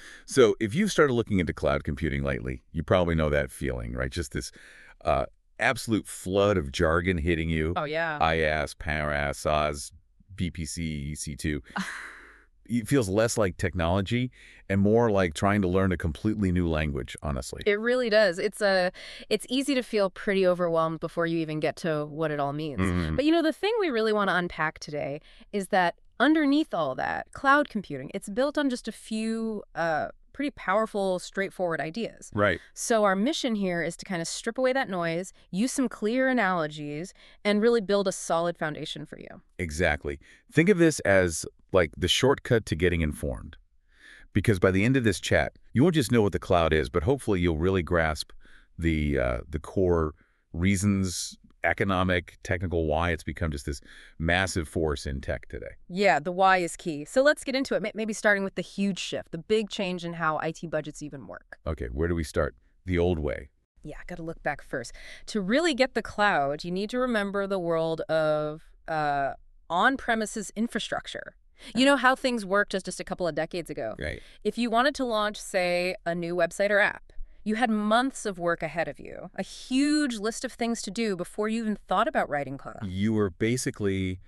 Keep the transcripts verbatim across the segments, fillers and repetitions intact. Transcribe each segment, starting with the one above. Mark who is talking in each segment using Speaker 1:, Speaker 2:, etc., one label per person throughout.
Speaker 1: So if you've started looking into cloud computing lately, you probably know that feeling, right? Just this uh, absolute flood of jargon hitting you.
Speaker 2: Oh, yeah.
Speaker 1: IaaS, PaaS, SaaS, V P C, E C two. It feels less like technology and more like trying to learn a completely new language, honestly.
Speaker 2: It really does. It's a, it's easy to feel pretty overwhelmed before you even get to what it all means.
Speaker 1: Mm,
Speaker 2: But you know, the thing we really want to unpack today is that underneath all that, cloud computing, it's built on just a few uh, pretty powerful, straightforward ideas.
Speaker 1: right.
Speaker 2: So our mission here is to kind of strip away that noise, use some clear analogies, and really build a solid foundation for you.
Speaker 1: Exactly. Think of this as like the shortcut to getting informed. Because by the end of this chat, you won't just know what the cloud is, but hopefully you'll really grasp the uh, the core reasons, economic, technical, why it's become just this massive force in tech today.
Speaker 2: Yeah, the why is key. So let's get into it, May- maybe starting with the huge shift, the big change in how I T budgets even work.
Speaker 1: Okay, where do we start? The old way.
Speaker 2: Yeah, got to look back first. To really get the cloud, you need to remember the world of uh, on-premises infrastructure. You know how things worked just, just a couple of decades ago.
Speaker 1: Right.
Speaker 2: If you wanted to launch, say, a new website or app, you had months of work ahead of you, a huge list of things to do before you even thought about writing code.
Speaker 1: You were basically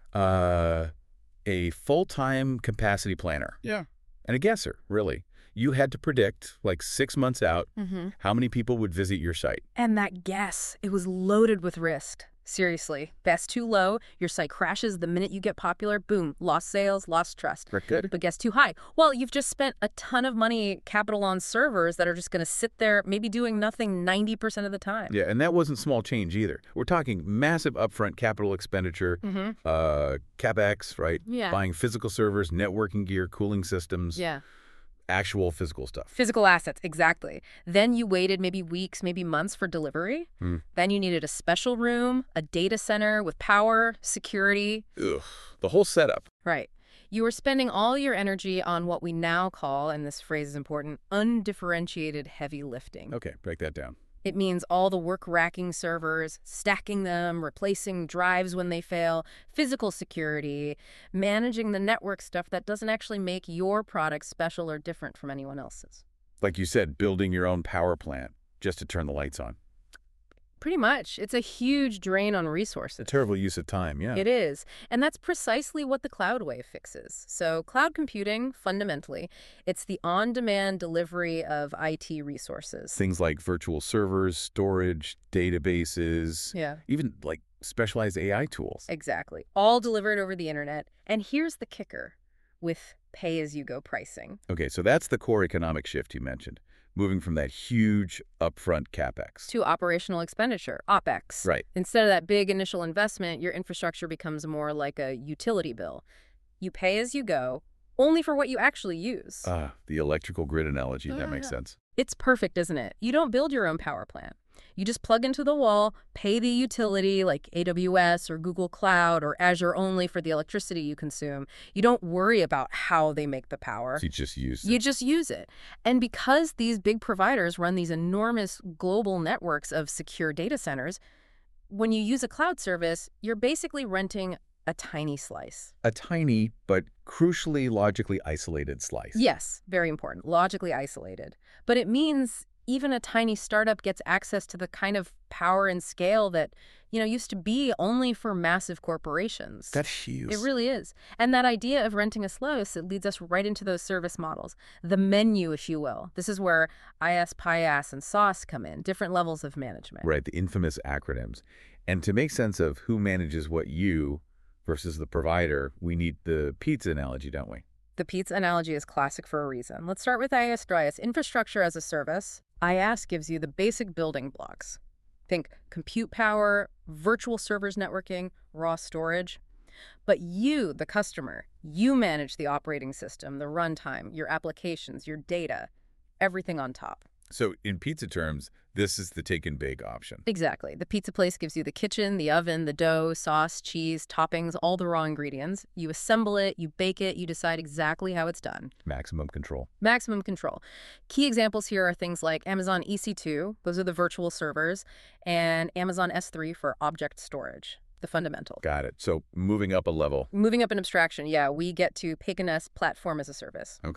Speaker 1: uh, a full-time capacity planner.
Speaker 2: Yeah.
Speaker 1: And a guesser, really. You had to predict, like six months out,
Speaker 2: Mm-hmm.
Speaker 1: how many people would visit your site.
Speaker 2: And that guess, it was loaded with risk. Seriously, best too low, your site crashes the minute you get popular, boom, lost sales, lost trust.
Speaker 1: Correct. Good.
Speaker 2: But guess too high. Well, you've just spent a ton of money capital on servers that are just going to sit there, maybe doing nothing ninety percent of the time.
Speaker 1: Yeah, and that wasn't small change either. We're talking massive upfront capital expenditure,
Speaker 2: Mm-hmm.
Speaker 1: uh, CapEx, right?
Speaker 2: Yeah.
Speaker 1: Buying physical servers, networking gear, cooling systems,
Speaker 2: Yeah.
Speaker 1: actual physical stuff.
Speaker 2: Physical assets, exactly. Then you waited maybe weeks, maybe months for delivery.
Speaker 1: Hmm.
Speaker 2: Then you needed a special room, a data center with power, security.
Speaker 1: Ugh, the whole setup.
Speaker 2: Right. You were spending all your energy on what we now call, and this phrase is important, undifferentiated heavy lifting.
Speaker 1: Okay, break that down.
Speaker 2: It means all the work-racking servers, stacking them, replacing drives when they fail, physical security, managing the network stuff that doesn't actually make your product special or different from anyone else's.
Speaker 1: Like you said, building your own power plant just to turn the lights on.
Speaker 2: Pretty much. It's a huge drain on
Speaker 1: A
Speaker 2: resources.
Speaker 1: terrible use of time, yeah.
Speaker 2: It is. And that's precisely what the cloud wave fixes. So cloud computing, fundamentally, it's the on-demand delivery of I T resources.
Speaker 1: Things like virtual servers, storage, databases,
Speaker 2: Yeah,
Speaker 1: even like specialized A I tools.
Speaker 2: exactly. All delivered over the internet. And here's the kicker with pay-as-you-go pricing.
Speaker 1: Okay, so that's the core economic shift you mentioned, moving from that huge upfront CapEx.
Speaker 2: To operational expenditure, OpEx.
Speaker 1: Right.
Speaker 2: Instead of that big initial investment, your infrastructure becomes more like a utility bill. You pay as you go, only for what you actually use.
Speaker 1: Ah, the electrical grid analogy, that makes
Speaker 2: Yeah.
Speaker 1: sense.
Speaker 2: It's perfect, isn't it? You don't build your own power plant. You just plug into the wall, pay the utility like A W S or Google Cloud or Azure only for the electricity you consume. You don't worry about how they make the power.
Speaker 1: So you just use
Speaker 2: You just use it. And because these big providers run these enormous global networks of secure data centers, when you use a cloud service, you're basically renting a tiny slice.
Speaker 1: a tiny but crucially logically isolated slice.
Speaker 2: Yes, very important, logically isolated. But it means even a tiny startup gets access to the kind of power and scale that, you know, used to be only for massive corporations.
Speaker 1: That's huge.
Speaker 2: It really is. And that idea of renting a slice, it leads us right into those service models. The menu, if you will. This is where IaaS, PaaS, and SaaS come in, different levels of management.
Speaker 1: Right, the infamous acronyms. And to make sense of who manages what you versus the provider, we need the pizza analogy, don't we?
Speaker 2: The pizza analogy is classic for a reason. Let's start with IaaS DRIaaS, infrastructure as a service. IaaS gives you the basic building blocks. Think compute power, virtual servers networking, raw storage. But you, the customer, you manage the operating system, the runtime, your applications, your data, everything on top.
Speaker 1: So in pizza terms, this is the taken big option.
Speaker 2: Exactly. The pizza place gives you the kitchen, the oven, the dough, sauce, cheese, toppings, all the raw ingredients. You assemble it, you bake it, you decide exactly how it's done.
Speaker 1: Maximum control.
Speaker 2: Maximum control. Key examples here are things like Amazon E C two, those are the virtual servers, and Amazon S three for object storage, the fundamental.
Speaker 1: Got it. So moving up a level.
Speaker 2: Moving up in abstraction, yeah, we get to Paganess platform as a service.
Speaker 1: Okay.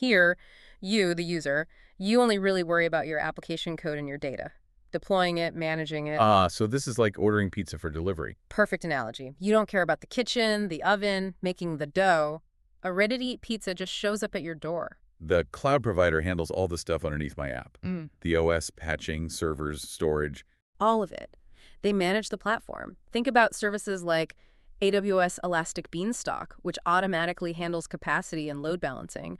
Speaker 2: Here, you, the user, you only really worry about your application code and your data. Deploying it, managing it.
Speaker 1: Ah, so this is like ordering pizza for delivery.
Speaker 2: Perfect analogy. You don't care about the kitchen, the oven, making the dough. A ready-to-eat pizza just shows up at your door.
Speaker 1: The cloud provider handles all the stuff underneath my app.
Speaker 2: Mm.
Speaker 1: The O S, patching, servers, storage.
Speaker 2: All of it. They manage the platform. Think about services like A W S Elastic Beanstalk, which automatically handles capacity and load balancing,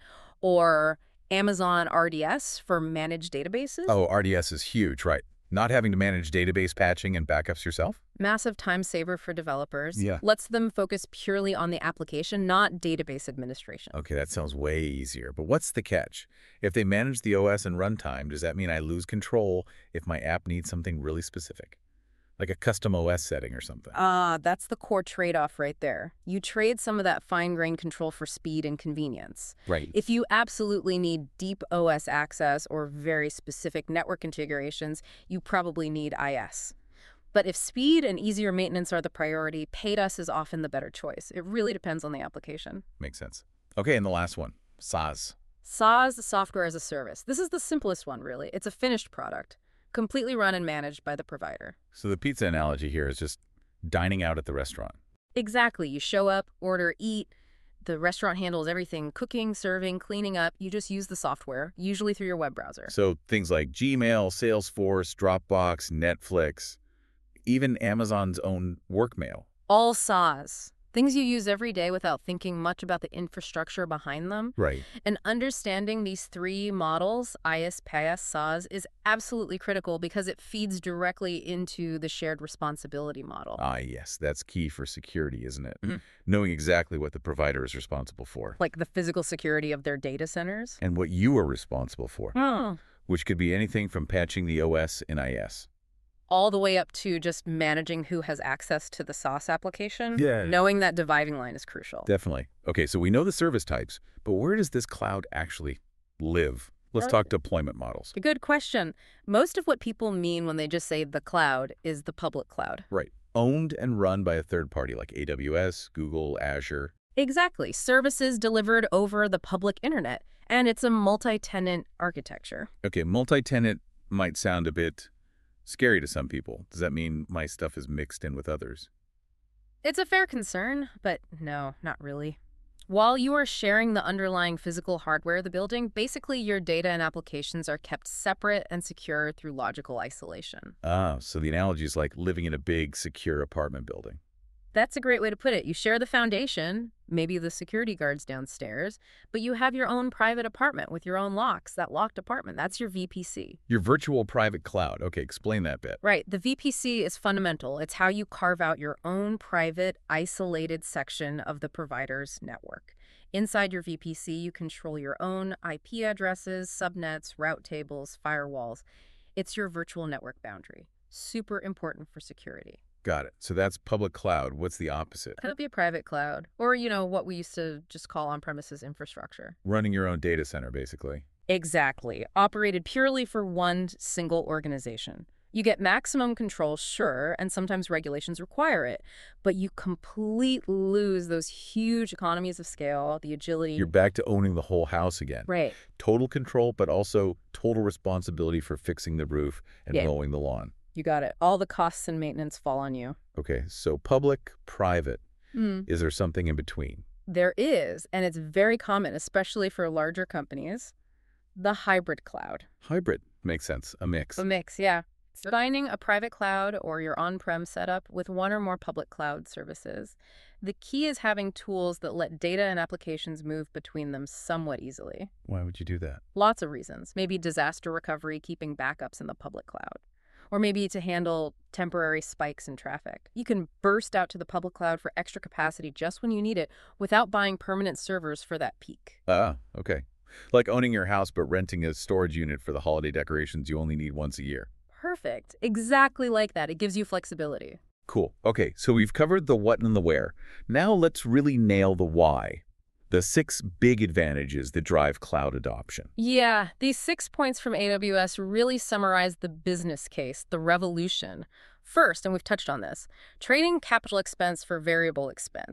Speaker 2: or Amazon R D S for managed databases.
Speaker 1: Oh, R D S is huge, right? Not having to manage database patching and backups yourself?
Speaker 2: Massive time saver for developers.
Speaker 1: Yeah.
Speaker 2: Lets them focus purely on the application, not database administration.
Speaker 1: Okay, that sounds way easier. But what's the catch? If they manage the O S and runtime, does that mean I lose control if my app needs something really specific? Like a custom O S setting or something?
Speaker 2: Ah, that's the core trade-off right there. You trade some of that fine-grained control for speed and convenience.
Speaker 1: Right.
Speaker 2: If you absolutely need deep O S access or very specific network configurations, you probably need I S. But if speed and easier maintenance are the priority, paid us is often the better choice. It really depends on the application.
Speaker 1: Makes sense. Okay, and the last one, SaaS.
Speaker 2: SaaS, software as a service. This is the simplest one, really. It's a finished product, completely run and managed by the provider.
Speaker 1: So the pizza analogy here is just dining out at the restaurant.
Speaker 2: Exactly. You show up, order, eat. The restaurant handles everything, cooking, serving, cleaning up. You just use the software, usually through your web browser.
Speaker 1: So things like Gmail, Salesforce, Dropbox, Netflix, even Amazon's own Workmail.
Speaker 2: All SaaS. Things you use every day without thinking much about the infrastructure behind them.
Speaker 1: Right.
Speaker 2: And understanding these three models, I S, PaaS, SaaS, is absolutely critical because it feeds directly into the shared responsibility model.
Speaker 1: Ah, yes, that's key for security, isn't it?
Speaker 2: Mm-hmm.
Speaker 1: Knowing exactly what the provider is responsible for.
Speaker 2: Like the physical security of their data centers.
Speaker 1: And what you are responsible for,
Speaker 2: Oh.
Speaker 1: which could be anything from patching the O S in I S.
Speaker 2: All the way up to just managing who has access to the SaaS application.
Speaker 1: Yeah.
Speaker 2: Knowing that dividing line is crucial.
Speaker 1: Definitely. Okay, so we know the service types, but where does this cloud actually live? Let's talk deployment models.
Speaker 2: A good question. Most of what people mean when they just say the cloud is the public cloud.
Speaker 1: Right. Owned and run by a third party like A W S, Google, Azure.
Speaker 2: Exactly. Services delivered over the public internet. And it's a multi-tenant architecture.
Speaker 1: Okay, multi-tenant might sound a bit scary to some people. Does that mean my stuff is mixed in with others?
Speaker 2: It's a fair concern, but no, not really. While you are sharing the underlying physical hardware of the building, basically your data and applications are kept separate and secure through logical isolation.
Speaker 1: Ah, so the analogy is like living in a big, secure apartment building.
Speaker 2: That's a great way to put it. You share the foundation, maybe the security guards downstairs, but you have your own private apartment with your own locks, that locked apartment. That's your V P C.
Speaker 1: Your virtual private cloud. Okay, explain that bit.
Speaker 2: Right. The V P C is fundamental. It's how you carve out your own private, isolated section of the provider's network. Inside your V P C, you control your own I P addresses, subnets, route tables, firewalls. It's your virtual network boundary. Super important for security.
Speaker 1: Got it. So that's public cloud. What's the opposite?
Speaker 2: Could be a private cloud, or, you know, what we used to just call on-premises infrastructure.
Speaker 1: Running your own data center, basically.
Speaker 2: Exactly. Operated purely for one single organization. You get maximum control, sure, and sometimes regulations require it, but you completely lose those huge economies of scale, the agility.
Speaker 1: You're back to owning the whole house again.
Speaker 2: Right.
Speaker 1: Total control, but also total responsibility for fixing the roof and
Speaker 2: Yeah.
Speaker 1: mowing the lawn.
Speaker 2: You got it. All the costs and maintenance fall on you.
Speaker 1: Okay, so public, private.
Speaker 2: Mm.
Speaker 1: Is there something in between?
Speaker 2: There is, and it's very common, especially for larger companies, the hybrid cloud.
Speaker 1: Hybrid. Makes sense. A mix.
Speaker 2: A mix, yeah. Combining a private cloud or your on-prem setup with one or more public cloud services. The key is having tools that let data and applications move between them somewhat easily.
Speaker 1: Why would you do that?
Speaker 2: Lots of reasons. Maybe disaster recovery, keeping backups in the public cloud. Or maybe to handle temporary spikes in traffic. You can burst out to the public cloud for extra capacity just when you need it without buying permanent servers for that peak.
Speaker 1: Ah, okay. Like owning your house but renting a storage unit for the holiday decorations you only need once a year.
Speaker 2: Perfect. Exactly like that. It gives you flexibility.
Speaker 1: Cool. Okay, so we've covered the what and the where. Now let's really nail the why. The six big advantages that drive cloud adoption.
Speaker 2: Yeah, these six points from A W S really summarize the business case, the revolution. First, and we've touched on this, trading capital expense for variable expense.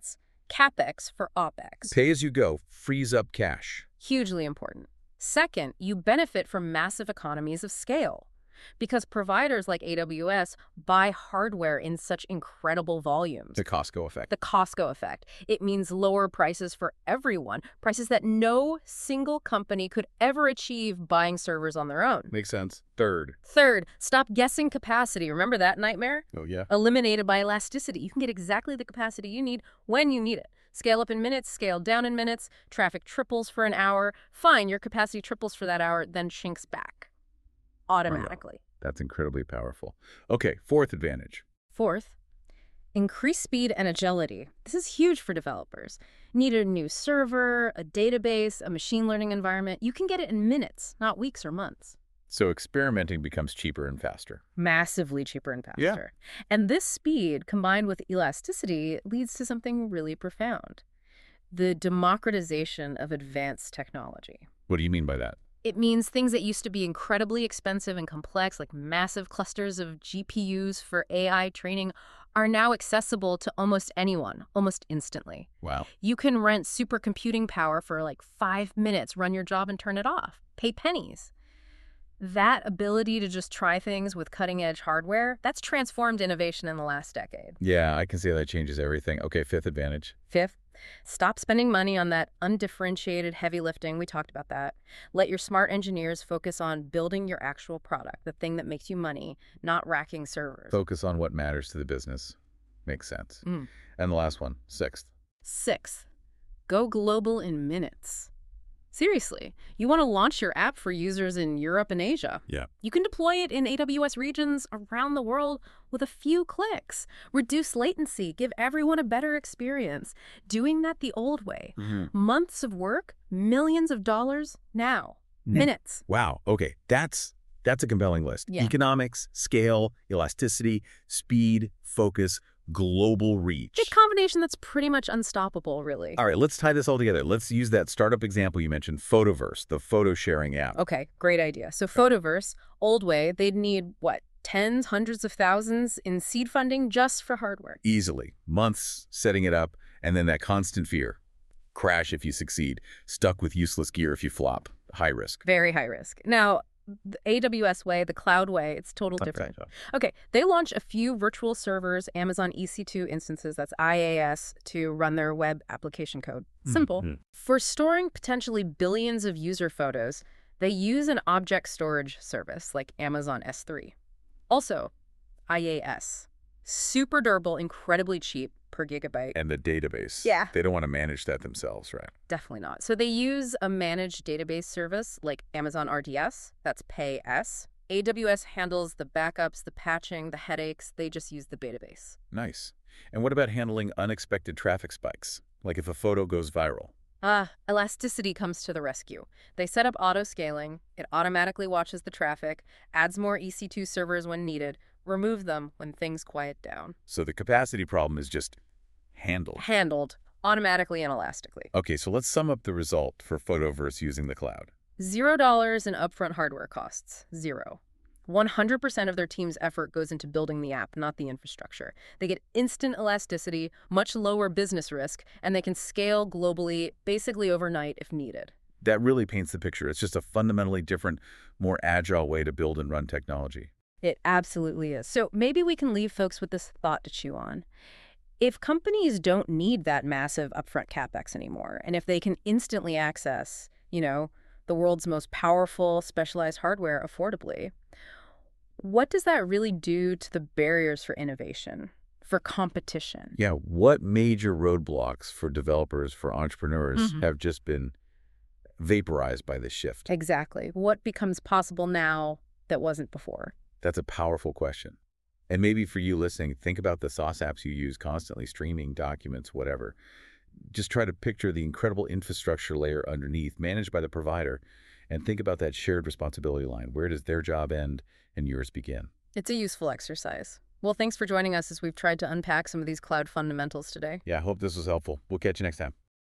Speaker 2: CapEx for OpEx.
Speaker 1: Pay as you go frees up cash.
Speaker 2: Hugely important. Second, you benefit from massive economies of scale because providers like A W S buy hardware in such incredible volumes.
Speaker 1: The Costco effect.
Speaker 2: The Costco effect. It means lower prices for everyone, prices that no single company could ever achieve buying servers on their own.
Speaker 1: Makes sense. Third.
Speaker 2: Third, stop guessing capacity. Remember that nightmare?
Speaker 1: Oh, yeah.
Speaker 2: Eliminated by elasticity. You can get exactly the capacity you need when you need it. Scale up in minutes, scale down in minutes, traffic triples for an hour. Fine, your capacity triples for that hour, then chinks back automatically.
Speaker 1: That's incredibly powerful. Okay, fourth advantage.
Speaker 2: Fourth, increase speed and agility. This is huge for developers. Need a new server, a database, a machine learning environment. You can get it in minutes, not weeks or months.
Speaker 1: So experimenting becomes cheaper and faster.
Speaker 2: Massively cheaper and faster.
Speaker 1: Yeah.
Speaker 2: And this speed, combined with elasticity, leads to something really profound. The democratization of advanced technology.
Speaker 1: What do you mean by that?
Speaker 2: It means things that used to be incredibly expensive and complex, like massive clusters of G P Us for A I training, are now accessible to almost anyone, almost instantly.
Speaker 1: Wow.
Speaker 2: You can rent supercomputing power for like five minutes, run your job and turn it off, pay pennies. That ability to just try things with cutting-edge hardware, that's transformed innovation in the last decade.
Speaker 1: Yeah, I can see that changes everything. Okay, fifth advantage.
Speaker 2: Fifth, stop spending money on that undifferentiated heavy lifting. We talked about that. Let your smart engineers focus on building your actual product, the thing that makes you money, not racking servers.
Speaker 1: Focus on what matters to the business. Makes sense.
Speaker 2: Mm.
Speaker 1: And the last one, sixth.
Speaker 2: Sixth, go global in minutes. Seriously, you want to launch your app for users in Europe and Asia.
Speaker 1: Yeah.
Speaker 2: You can deploy it in A W S regions around the world with a few clicks. Reduce latency, give everyone a better experience. Doing that the old way.
Speaker 1: Mm-hmm.
Speaker 2: Months of work, millions of dollars, now.
Speaker 1: Mm.
Speaker 2: Minutes.
Speaker 1: Wow. Okay, that's that's a compelling list.
Speaker 2: Yeah.
Speaker 1: Economics, scale, elasticity, speed, focus, global reach.
Speaker 2: A combination that's pretty much unstoppable, really.
Speaker 1: All right, let's tie this all together. Let's use that startup example you mentioned, Photoverse, the photo sharing app.
Speaker 2: Okay, great idea. So Photoverse, old way, they'd need, what, tens, hundreds of thousands in seed funding just for hardware.
Speaker 1: Easily. Months setting it up, and then that constant fear. Crash if you succeed. Stuck with useless gear if you flop. High risk.
Speaker 2: Very high risk. Now, the A W S way, the cloud way, it's total different.
Speaker 1: Okay.
Speaker 2: Okay, they launch a few virtual servers, Amazon E C two instances, that's I A S, to run their web application code. Simple.
Speaker 1: Mm-hmm.
Speaker 2: For storing potentially billions of user photos, they use an object storage service like Amazon S three. Also, I A S. Super durable, incredibly cheap per gigabyte.
Speaker 1: And the database.
Speaker 2: Yeah.
Speaker 1: They don't want to manage that themselves, right?
Speaker 2: Definitely not. So they use a managed database service like Amazon R D S. That's Pay S. A W S handles the backups, the patching, the headaches. They just use the database.
Speaker 1: Nice. And what about handling unexpected traffic spikes? Like if a photo goes viral?
Speaker 2: Ah, elasticity comes to the rescue. They set up auto-scaling. It automatically watches the traffic, adds more E C two servers when needed, remove them when things quiet down.
Speaker 1: So the capacity problem is just handled.
Speaker 2: Handled automatically and elastically.
Speaker 1: Okay, so let's sum up the result for Photoverse using the cloud.
Speaker 2: Zero dollars in upfront hardware costs. Zero. one hundred percent of their team's effort goes into building the app, not the infrastructure. They get instant elasticity, much lower business risk, and they can scale globally, basically overnight if needed.
Speaker 1: That really paints the picture. It's just a fundamentally different, more agile way to build and run technology.
Speaker 2: It absolutely is. So maybe we can leave folks with this thought to chew on. If companies don't need that massive upfront CapEx anymore, and if they can instantly access, you know, the world's most powerful specialized hardware affordably, what does that really do to the barriers for innovation, for competition?
Speaker 1: Yeah, what major roadblocks for developers, for entrepreneurs
Speaker 2: Mhm.
Speaker 1: have just been vaporized by this shift?
Speaker 2: Exactly. What becomes possible now that wasn't before?
Speaker 1: That's a powerful question. And maybe for you listening, think about the sauce apps you use constantly, streaming, documents, whatever. Just try to picture the incredible infrastructure layer underneath, managed by the provider, and think about that shared responsibility line. Where does their job end and yours begin?
Speaker 2: It's a useful exercise. Well, thanks for joining us as we've tried to unpack some of these cloud fundamentals today.
Speaker 1: Yeah, I hope this was helpful. We'll catch you next time.